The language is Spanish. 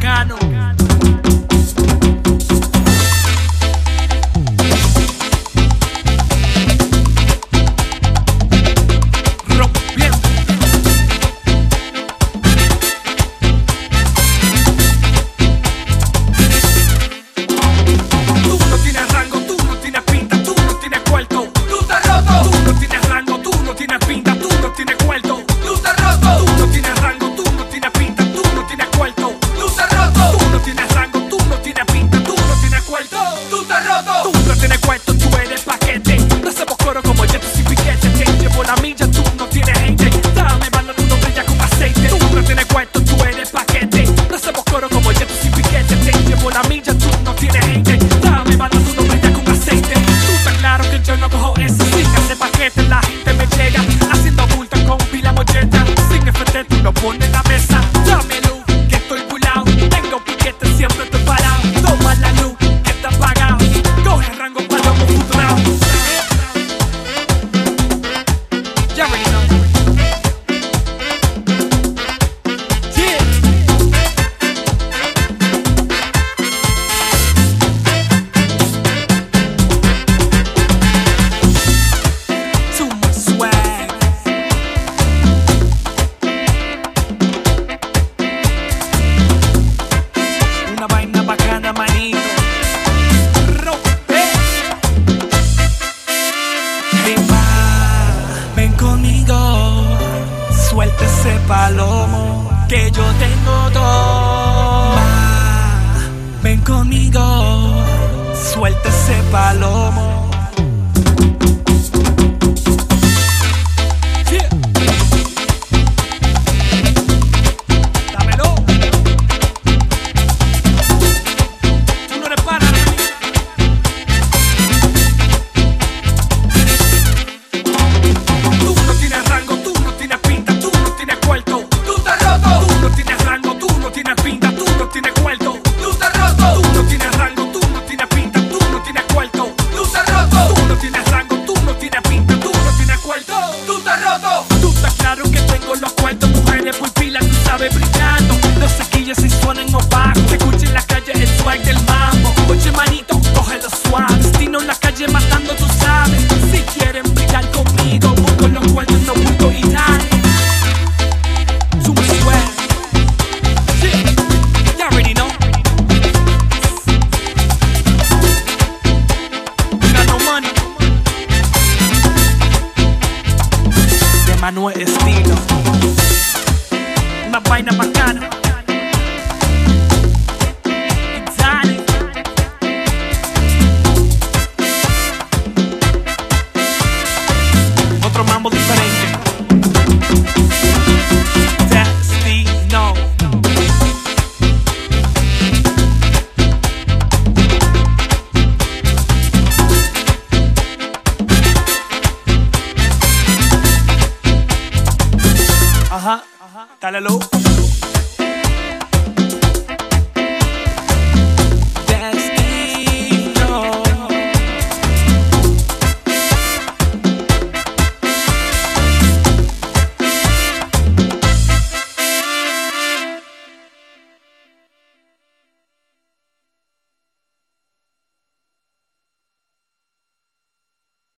bacano. La gente me llega haciendo bulto con pila molleta. Sin FT tú lo pones en la mesa. Dámelo, que estoy pulao. Tengo piquete, siempre estoy parado. Toma la luz, que está apagado. Coge rango para los futurados. Ya reino. Yeah. Una vaina bacana, manito. Rompe. Hey, ma, ven conmigo. Suelta ese palomo, que yo tengo todo. Ma, ven conmigo. Suelta ese palomo. Brillando, los sequillos y suenan opacos. Se escucha en la calle el swag del mambo. Oye manito, cógelo suave. Destino en la calle matando, tú sabes. Si quieren brillar